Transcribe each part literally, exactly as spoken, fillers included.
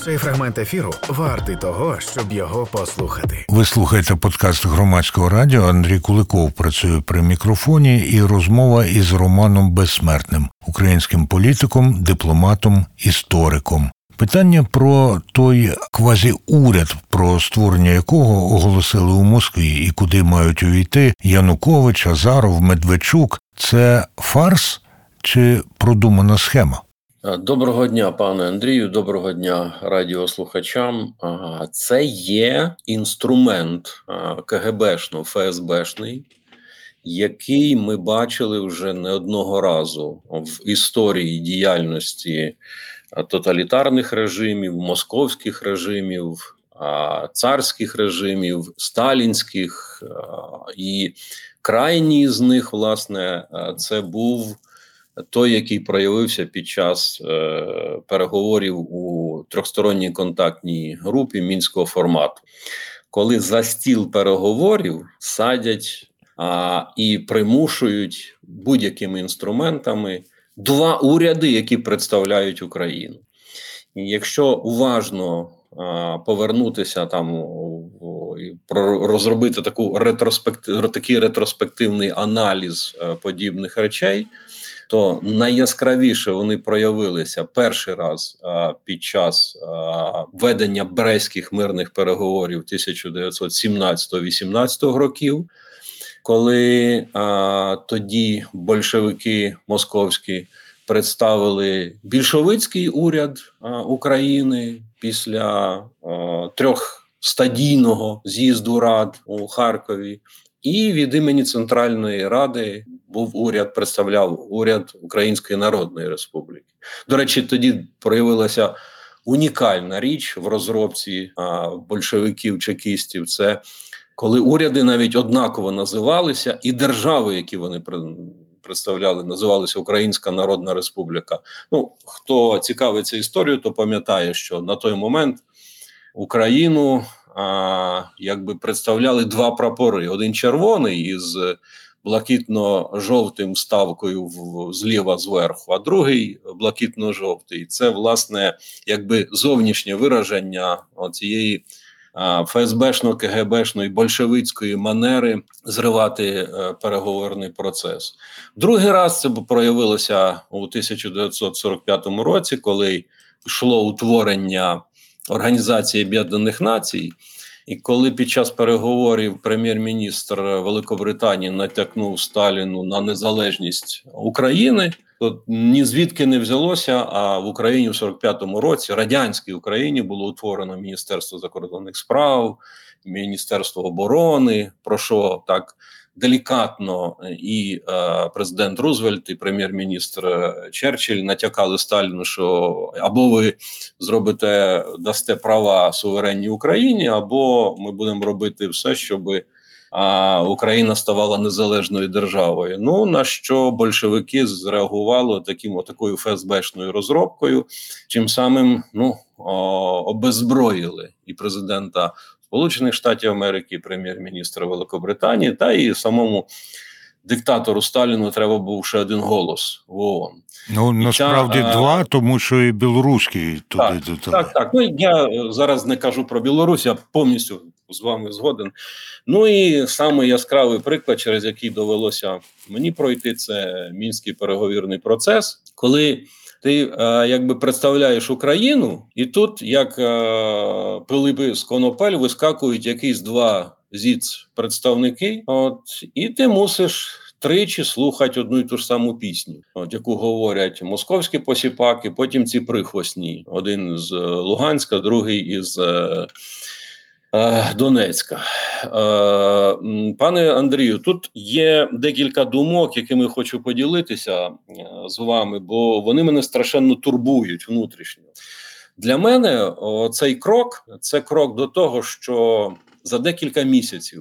Цей фрагмент ефіру вартий того, щоб його послухати. Ви слухаєте подкаст Громадського радіо. Андрій Куликов працює при мікрофоні, і розмова із Романом Безсмертним, українським політиком, дипломатом, істориком. Питання про той квазіуряд, про створення якого оголосили у Москві і куди мають увійти Янукович, Азаров, Медведчук – це фарс чи продумана схема? Доброго дня, пане Андрію, доброго дня радіослухачам. Це є інструмент КГБшно, ФСБшний, який ми бачили вже не одного разу в історії діяльності тоталітарних режимів, московських режимів, царських режимів, сталінських. І крайній з них, власне, це був той, який проявився під час е, переговорів у трьохсторонній контактній групі мінського формату. Коли за стіл переговорів садять а, і примушують будь-якими інструментами два уряди, які представляють Україну. І якщо уважно а, повернутися там, о, і про, розробити таку ретроспектив, такий ретроспективний аналіз а, подібних речей, то найяскравіше вони проявилися перший раз а, під час а, ведення Брестських мирних переговорів тисяча дев'ятсот сімнадцятого-вісімнадцятого років, коли а, тоді большевики московські представили більшовицький уряд а, України після а, трьохстадійного з'їзду рад у Харкові, і від імені Центральної Ради був уряд, представляв уряд Української Народної Республіки. До речі, тоді проявилася унікальна річ в розробці а, большевиків-чекістів. Це коли уряди навіть однаково називалися, і держави, які вони представляли, називалися Українська Народна Республіка. Ну, хто цікавиться історією, то пам'ятає, що на той момент Україну а, якби представляли два прапори. Один червоний із блакитно-жовтим ставкою в, зліва зверху, а другий блакитно-жовтий. Це, власне, якби зовнішнє вираження цієї ФСБшно-КГБшної большевицької манери зривати е, переговорний процес. Другий раз це проявилося у тисяча дев'ятсот сорок п'ятому році, коли йшло утворення Організації Об'єднаних Націй, і коли під час переговорів прем'єр-міністр Великобританії натякнув Сталіну на незалежність України, то ні звідки не взялося, а в Україні в сорок п'ятому році, радянській Україні, було утворено Міністерство закордонних справ, Міністерство оборони, про що так делікатно і е, президент Рузвельт, і прем'єр-міністр Черчилль натякали Сталіну, що або ви зробите, дасте права суверенній Україні, або ми будемо робити все, щоб а Україна ставала незалежною державою. Ну, на що большевики зреагували таким, такою ФСБшною розробкою, чим самим ну, обеззброїли і президента Сполучених Штатів Америки, і прем'єр-міністра Великобританії, та і самому диктатору Сталіну треба був ще один голос в ООН. Ну, насправді а, два, тому що і білоруський туди. Так, туди. так, так. Ну, я зараз не кажу про Білорусь, я повністю з вами згоден. Ну і саме яскравий приклад, через який довелося мені пройти, це Мінський переговірний процес, коли ти е, якби представляєш Україну, і тут, як е, пилипи з конопель, вискакують якісь два зіц-представники, от, і ти мусиш тричі слухати одну і ту ж саму пісню, от, яку говорять московські посіпаки, потім ці прихвостні. Один з Луганська, другий із е, е, Донецька. Е, пане Андрію, тут є декілька думок, якими хочу поділитися е, з вами, бо вони мене страшенно турбують внутрішньо. Для мене цей крок – це крок до того, що за декілька місяців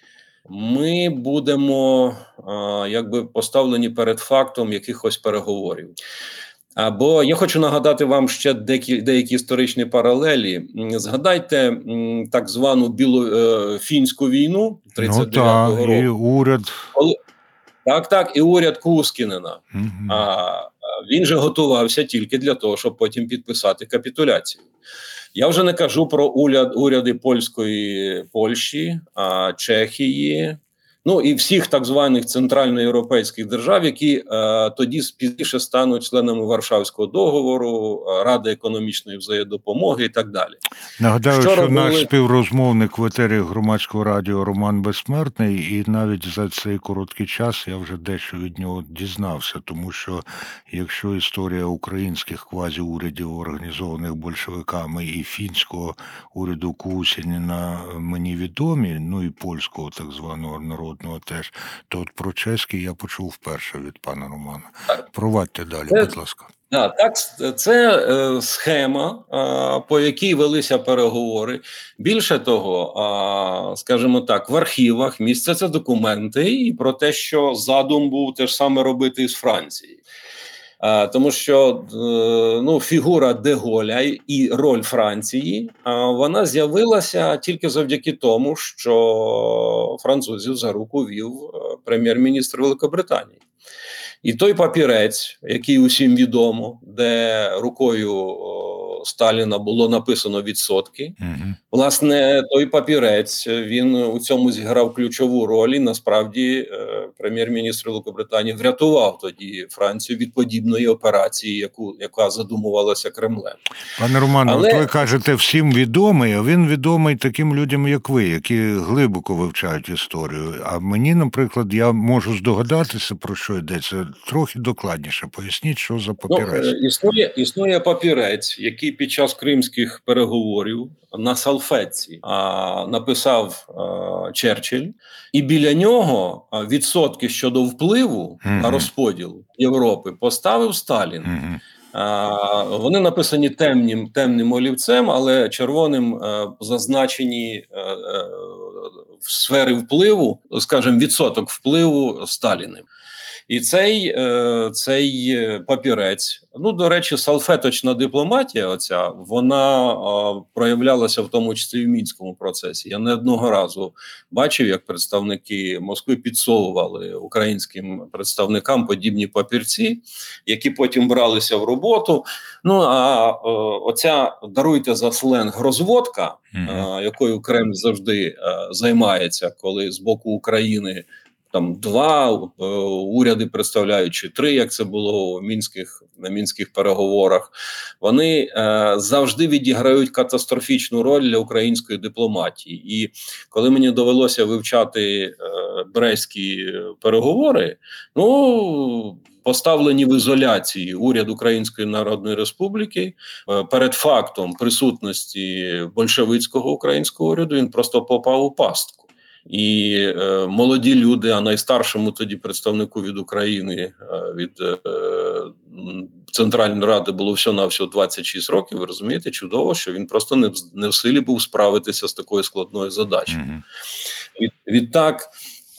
ми будемо а, якби поставлені перед фактом якихось переговорів. Або я хочу нагадати вам ще деякі, деякі історичні паралелі. Згадайте м, так звану біло, е, фінську війну тридцять дев'ятого ну, року. І уряд. Коли, так, так, і уряд Кускінена. Угу. А, він же готувався тільки для того, щоб потім підписати капітуляцію. Я вже не кажу про уряд, уряди польської Польщі, а Чехії, ну і всіх так званих центральноєвропейських держав, які е, тоді пізніше стануть членами Варшавського договору, Ради економічної взаємодопомоги і так далі. Нагадаю, що, що що робили... наш співрозмовник в етері Громадського радіо Роман Безсмертний, і навіть за цей короткий час я вже дещо від нього дізнався, тому що якщо історія українських квазіурядів, організованих большевиками, і фінського уряду Кусініна мені відомі, ну і польського так званого народного теж, то от про чеський я почув вперше від пана Романа. Провадьте далі, Це... будь ласка. Да, так, це е, схема, е, по якій велися переговори. Більше того, е, скажімо так, в архівах містяться документи і про те, що задум був те ж саме робити із Франції. Е, тому що е, ну, фігура де Голля і роль Франції, е, вона з'явилася тільки завдяки тому, що французів за руку вів е, прем'єр-міністр Великобританії. І той папірець, який усім відомо, де рукою о, Сталіна було написано відсотки, mm-hmm. власне, той папірець, він у цьому зіграв ключову роль, і насправді е, прем'єр-міністр Великобританії врятував тоді Францію від подібної операції, яку, яка задумувалася Кремлем. Пане Романе, Але... от ви кажете, всім відомий, а він відомий таким людям, як ви, які глибоко вивчають історію. А мені, наприклад, я можу здогадатися, про що йдеться. Трохи докладніше. Поясніть, що за папірець. Ну, існує, існує папірець, який під час кримських переговорів на салфетці а, написав а, Черчилль, і біля нього а, відсотки щодо впливу mm-hmm. на розподіл Європи поставив Сталін. Mm-hmm. А, вони написані темним, темним олівцем, але червоним а, зазначені а, а, в сфери впливу, скажімо, відсоток впливу Сталіним. І цей, цей папірець, ну, до речі, салфеточна дипломатія оця, вона проявлялася в тому числі і в Мінському процесі. Я не одного разу бачив, як представники Москви підсовували українським представникам подібні папірці, які потім бралися в роботу. Ну, а оця, даруйте за сленг, розводка, mm-hmm. якою Кремль завжди займається, коли з боку України там два е, уряди представляють, чи три, як це було у мінських, на мінських переговорах, вони е, завжди відіграють катастрофічну роль для української дипломатії. І коли мені довелося вивчати е, брестські переговори, ну, поставлені в ізоляції уряд Української Народної Республіки е, перед фактом присутності большевицького українського уряду, він просто попав у пастку. І е, молоді люди, а найстаршому тоді представнику від України, е, від е, Центральної Ради було всього-навсього двадцять шість років, ви розумієте, чудово, що він просто не в, не в силі був справитися з такою складною задачею. Mm-hmm. Від, відтак,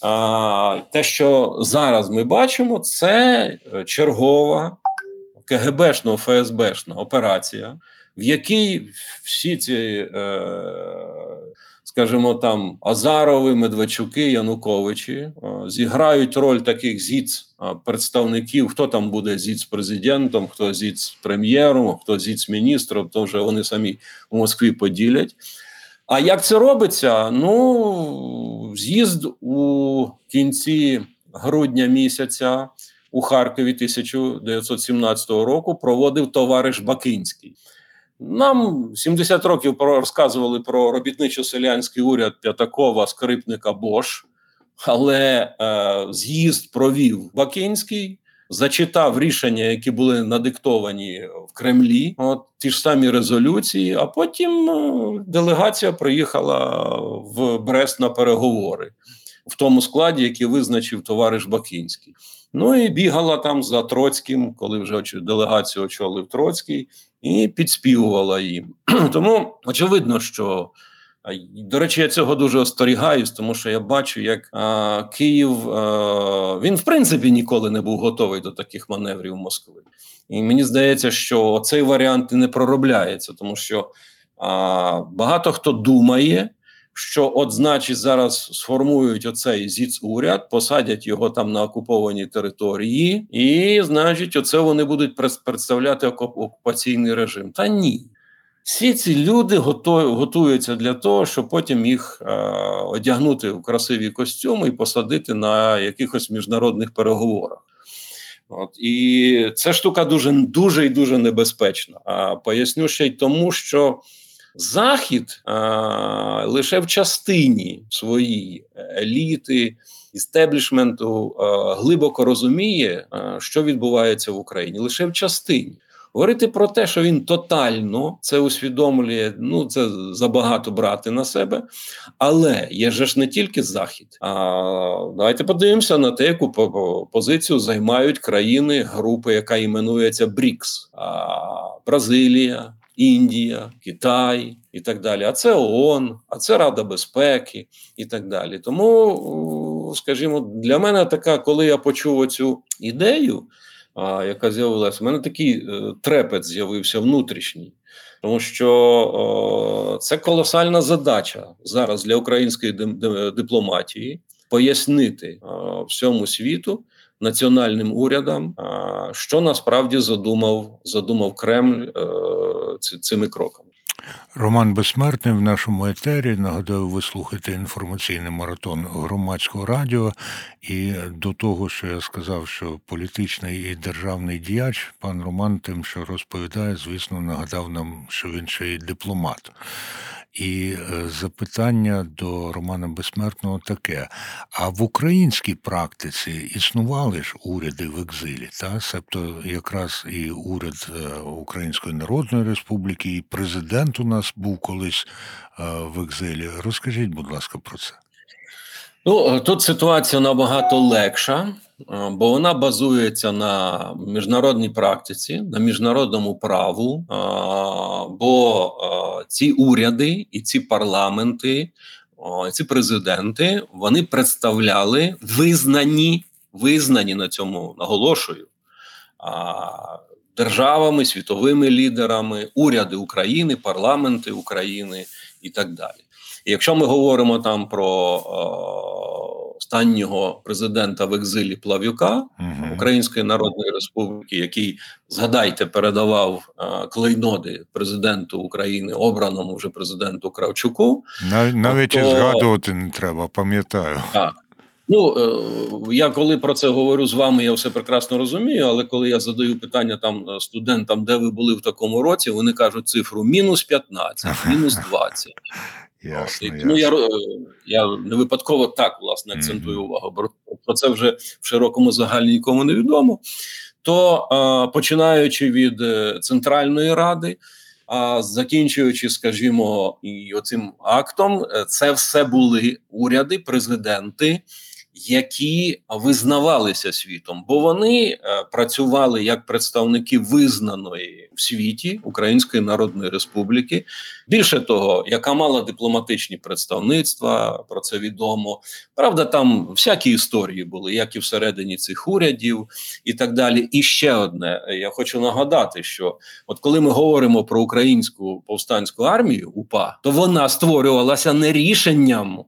а, те, що зараз ми бачимо, це чергова КГБшна, ФСБшна операція, в якій всі ці... Е, скажімо, там Азарови, Медведчуки, Януковичі зіграють роль таких зіц-представників, хто там буде зіц-президентом, хто зіц-прем'єром, хто зіц-міністром, то вже вони самі у Москві поділять. А як це робиться? Ну, з'їзд у кінці грудня місяця у Харкові тисяча дев'ятсот сімнадцятого року проводив товариш Бакинський. Нам сімдесят років розказували про робітничо-селянський уряд П'ятакова, Скрипника, Бош, але е, з'їзд провів Бакинський, зачитав рішення, які були надиктовані в Кремлі, от ті ж самі резолюції, а потім е, делегація приїхала в Брест на переговори в тому складі, який визначив товариш Бакинський. Ну і бігала там за Троцьким, коли вже делегацію очолив Троцький, і підспівувала їм. Тому очевидно, що, до речі, я цього дуже остерігаюсь, тому що я бачу, як а, Київ, а, він в принципі ніколи не був готовий до таких маневрів Москви. І мені здається, що цей варіант не проробляється, тому що а, багато хто думає, що от, значить, зараз сформують оцей зіцуряд, посадять його там на окупованій території, і, значить, оце вони будуть представляти окупаційний режим. Та ні. Всі ці люди готуються для того, щоб потім їх е, одягнути в красиві костюми і посадити на якихось міжнародних переговорах. От. І ця штука дуже, дуже і дуже небезпечна. А поясню ще й тому, що Захід а, лише в частині своєї еліти, істеблішменту а, глибоко розуміє, а, що відбувається в Україні. Лише в частині. Говорити про те, що він тотально це усвідомлює, ну це забагато брати на себе. Але є ж не тільки Захід. А давайте подивимося на те, яку позицію займають країни групи, яка іменується брікс. А, Бразилія, Індія, Китай і так далі. А це ООН, а це Рада безпеки і так далі. Тому, скажімо, для мене така, коли я почув оцю ідею, а, яка з'явилася, у мене такий е, трепет з'явився внутрішній. Тому що о, це колосальна задача зараз для української дипломатії пояснити о, всьому світу, національним урядам, о, що насправді задумав, задумав Кремль о, ці, цими кроками. Роман Безсмертний в нашому етері. Нагадаю, ви слухаєте інформаційний маратон Громадського радіо. І до того, що я сказав, що політичний і державний діяч, пан Роман тим, що розповідає, звісно, нагадав нам, що він ще й дипломат. І запитання до Романа Безсмертного таке. А в українській практиці існували ж уряди в екзилі, та? Себто якраз і уряд Української Народної Республіки, і президент у нас був колись в екзилі. Розкажіть, будь ласка, про це. Ну, тут ситуація набагато легша, бо вона базується на міжнародній практиці, на міжнародному праву, бо ці уряди і ці парламенти, ці президенти, вони представляли визнані, визнані на цьому, наголошую, державами, світовими лідерами, уряди України, парламенти України і так далі. І якщо ми говоримо там про о, останнього президента в екзилі Плав'юка, uh-huh. Української Народної Республіки, який, згадайте, передавав о, клейноди президенту України, обраному вже президенту Кравчуку. Нав, навіть то... і згадувати не треба, пам'ятаю. Так. Ну, я коли про це говорю з вами, я все прекрасно розумію, але коли я задаю питання там студентам, де ви були в такому році, вони кажуть цифру мінус п'ятнадцять, мінус двадцять. Ясно, ясно. Ну, я, я не випадково так, власне, акцентую mm-hmm. увагу, бо про це вже в широкому загалі нікому не відомо. То, а, починаючи від Центральної Ради, а закінчуючи, скажімо, і оцим актом, це все були уряди, президенти, які визнавалися світом, бо вони е, працювали як представники визнаної в світі Української Народної Республіки. Більше того, яка мала дипломатичні представництва, про це відомо. Правда, там всякі історії були, як і всередині цих урядів і так далі. І ще одне, я хочу нагадати, що от коли ми говоримо про Українську повстанську армію, УПА, то вона створювалася не рішенням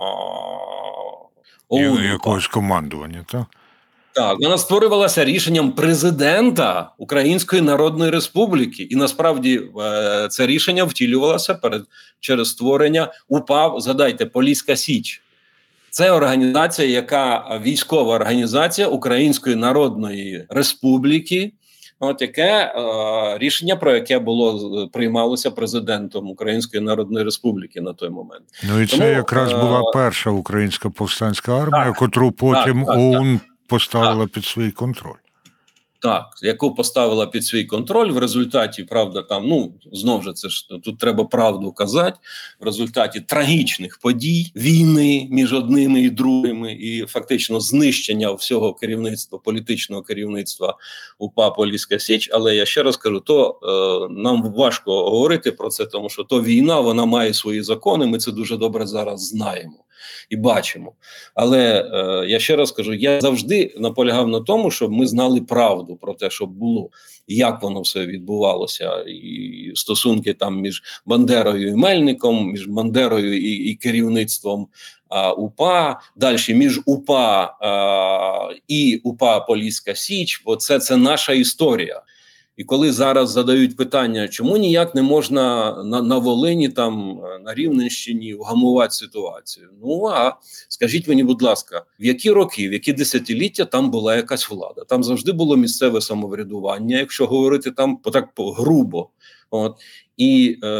ОУН, якогось командування, так? Так, вона створювалася рішенням президента Української Народної Республіки. І насправді це рішення втілювалося перед, через створення УПА, згадайте, Поліська Січ. Це організація, яка військова організація Української Народної Республіки, от яке е, рішення, про яке було приймалося президентом Української Народної Республіки на той момент. Ну і це Тому, якраз е, була перша українська повстанська армія, так, котру потім так, так, ОУН так, поставила так. під свій контроль. Так, яку поставила під свій контроль, в результаті, правда, там, ну, знову ж це ж, тут треба правду казати, в результаті трагічних подій, війни між одними і другими, і фактично знищення всього керівництва, політичного керівництва УПА Поліська Січ, але я ще раз кажу, то е, нам важко говорити про це, тому що то війна, вона має свої закони, ми це дуже добре зараз знаємо. і бачимо. Але е, я ще раз кажу, я завжди наполягав на тому, щоб ми знали правду про те, що було, як воно все відбувалося, і стосунки там між Бандерою і Мельником, між Бандерою і, і керівництвом а, УПА, далі між УПА а, і УПА Поліська Січ, бо це, це наша історія. І коли зараз задають питання, чому ніяк не можна на, на Волині, там, на Рівненщині вгамувати ситуацію? Ну, а скажіть мені, будь ласка, в які роки, в які десятиліття там була якась влада? Там завжди було місцеве самоврядування, якщо говорити там так грубо. От. І е,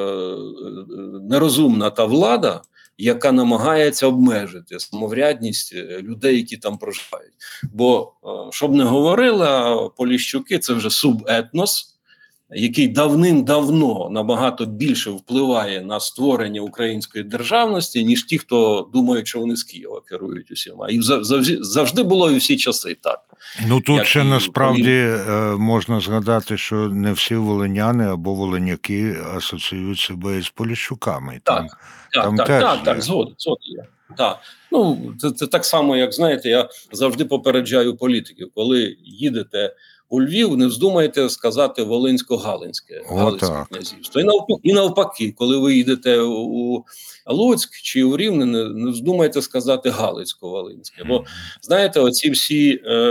нерозумна та влада, яка намагається обмежити самоврядність людей, які там проживають. Бо, щоб не говорили, Поліщуки – це вже субетнос, який давним-давно набагато більше впливає на створення української державності, ніж ті, хто думають, що вони з Києва керують усіма. І завжди, завжди було і всі часи так. Ну тут Як ще і насправді Україна. можна згадати, що не всі волиняни або волиняки асоціюють себе із Поліщуками. Так, Там, так, там так, теж так, є. так, згоден, згоден я. Так. Ну, це, це так само, як, знаєте, я завжди попереджаю політиків, коли їдете у Львів, не вздумайте сказати Волинсько-Галицьке, Галицьке князівство. І навпаки, і навпаки, коли ви їдете у Луцьк чи у Рівне, не, не вздумайте сказати Галицько-Волинське. Бо, знаєте, оці всі е,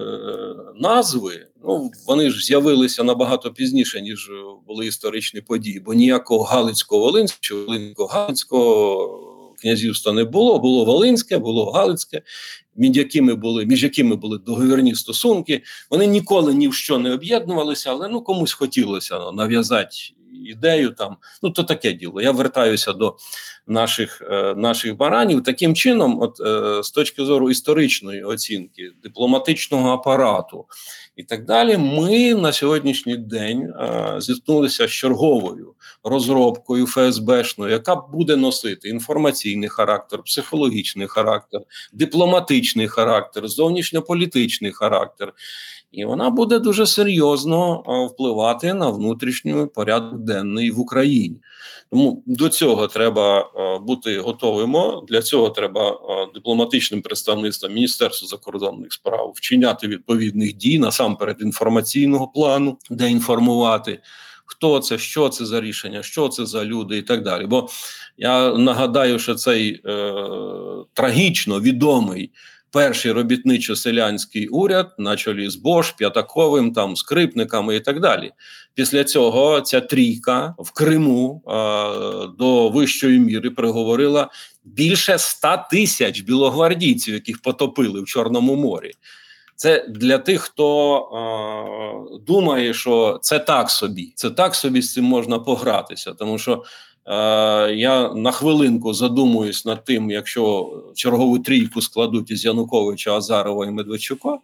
назви, ну, вони ж з'явилися набагато пізніше, ніж були історичні події, бо ніякого Галицько-Волинського чи Волинсько-Галицького князівства не було, було Волинське, було Галицьке, між якими були, між якими були договірні стосунки. Вони ніколи ні в що не об'єднувалися, але ну комусь хотілося нав'язати ідею там. Ну то таке діло. Я вертаюся до наших е, наших баранів. Таким чином, от е, з точки зору історичної оцінки, дипломатичного апарату і так далі, ми на сьогоднішній день е, зіткнулися з черговою розробкою ФСБшною, яка буде носити інформаційний характер, психологічний характер, дипломатичний характер, зовнішньополітичний характер. І вона буде дуже серйозно е, впливати на внутрішній порядок денний в Україні. Тому до цього треба е, бути готовими, для цього треба е, дипломатичним представництвом Міністерства закордонних справ вчиняти відповідних дій, насамперед інформаційного плану, де інформувати, хто це, що це за рішення, що це за люди і так далі. Бо я нагадаю, що цей е, трагічно відомий перший робітничо-селянський уряд на чолі з Бош, П'ятаковим, там, скрипниками і так далі. Після цього ця трійка в Криму е, до вищої міри приговорила більше ста тисяч білогвардійців, яких потопили в Чорному морі. Це для тих, хто е, думає, що це так собі. Це так собі, з цим можна погратися. Тому що е, я на хвилинку задумуюсь над тим, якщо чергову трійку складуть із Януковича, Азарова і Медведчука,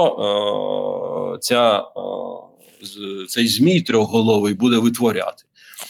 що е, ця, е, цей змій трьохголовий буде витворяти.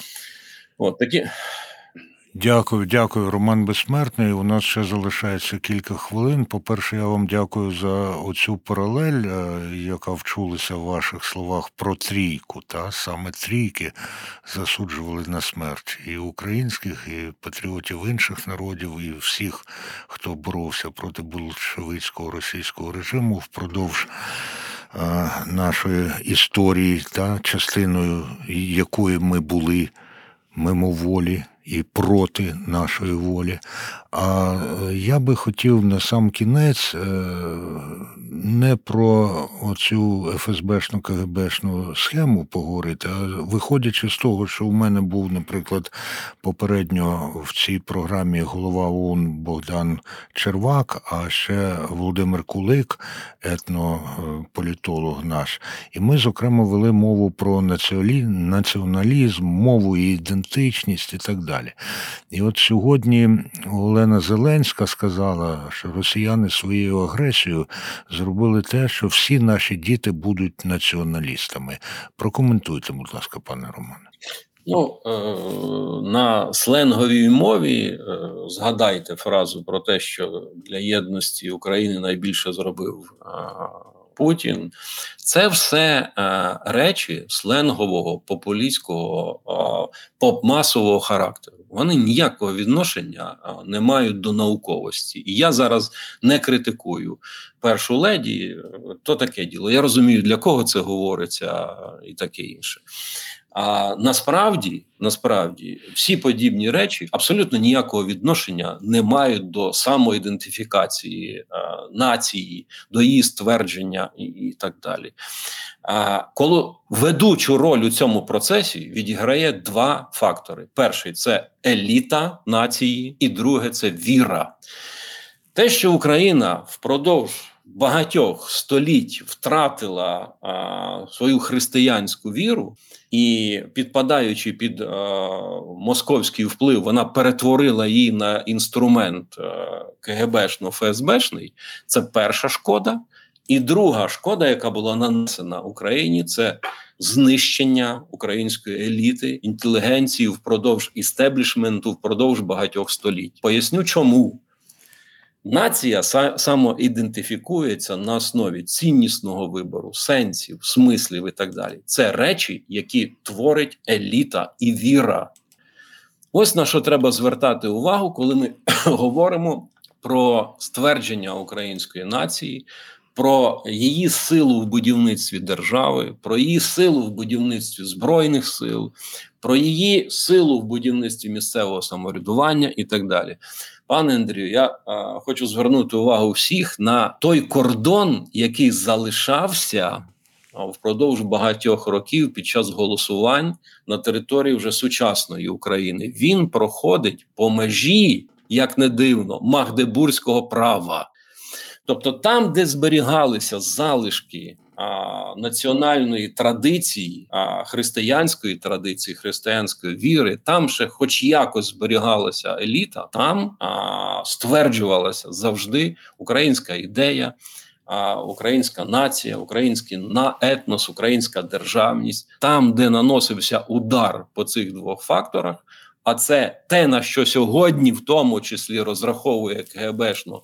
От такі... Дякую, дякую, Роман Безсмертний. У нас ще залишається кілька хвилин. По-перше, я вам дякую за оцю паралель, яка вчулася в ваших словах про трійку. Та? Саме трійки засуджували на смерть і українських, і патріотів інших народів, і всіх, хто боровся проти большевицького російського режиму впродовж а, нашої історії, та, частиною якої ми були мимоволі і проти нашої волі. А я би хотів на сам кінець не про оцю еф ес бешну, ка ге бешну схему поговорити, а виходячи з того, що у мене був, наприклад, попередньо в цій програмі голова ООН Богдан Червак, а ще Володимир Кулик, етнополітолог наш. І ми, зокрема, вели мову про націоналізм, мову і ідентичність і так далі. І от сьогодні Олена Зеленська сказала, що росіяни своєю агресією зробили те, що всі наші діти будуть націоналістами. Прокоментуйте, будь ласка, пане Романе. Ну, е- на сленговій мові е- згадайте фразу про те, що для єдності України найбільше зробив е- Путін. Це все е- речі сленгового, популістського, е- поп-масового характеру. вони ніякого відношення не мають до науковості. І я зараз не критикую першу леді, то таке діло. Я розумію, для кого це говориться і таке інше. А насправді, насправді, всі подібні речі абсолютно ніякого відношення не мають до самоідентифікації а, нації, до її ствердження і, і так далі. А, коли ведучу роль у цьому процесі відіграє два фактори. Перший – це еліта нації, і друге – це віра. Те, що Україна впродовж багатьох століть втратила а, свою християнську віру і, підпадаючи під а, московський вплив, вона перетворила її на інструмент КГБшно-ФСБшний, це перша шкода. І друга шкода, яка була нанесена Україні, це знищення української еліти, інтелігенції впродовж істеблішменту, впродовж багатьох століть. Поясню чому. Нація самоідентифікується на основі ціннісного вибору, сенсів, смислів і так далі. Це речі, які творить еліта і віра. Ось на що треба звертати увагу, коли ми говоримо про ствердження української нації, про її силу в будівництві держави, про її силу в будівництві Збройних сил, про її силу в будівництві місцевого самоврядування і так далі. Пане Андрію, я а, хочу звернути увагу всіх на той кордон, який залишався а, впродовж багатьох років під час голосувань на території вже сучасної України. Він проходить по межі, як не дивно, магдебурзького права. Тобто там, де зберігалися залишки а, національної традиції, а, християнської традиції, християнської віри, там ще хоч якось зберігалася еліта, там а, стверджувалася завжди українська ідея, а, українська нація, український на етнос, українська державність. Там, де наносився удар по цих двох факторах, а це те, на що сьогодні в тому числі розраховує КГБшно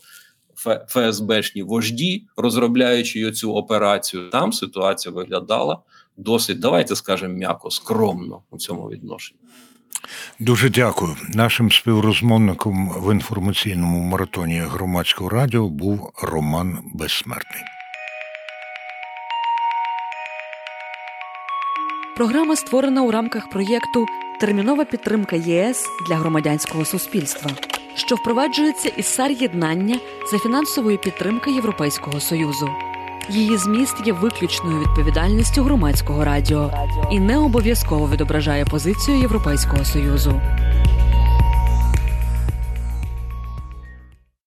ФСБшні вожді, розробляючи цю операцію, там ситуація виглядала досить, давайте скажемо м'яко, скромно у цьому відношенні. Дуже дякую. Нашим співрозмовником в інформаційному маратоні Громадського радіо був Роман Безсмертний. Програма створена у рамках проєкту «Термінова підтримка ЄС для громадянського суспільства», що впроваджується із САР-єднання за фінансової підтримки Європейського Союзу. Її зміст є виключною відповідальністю Громадського радіо і не обов'язково відображає позицію Європейського Союзу.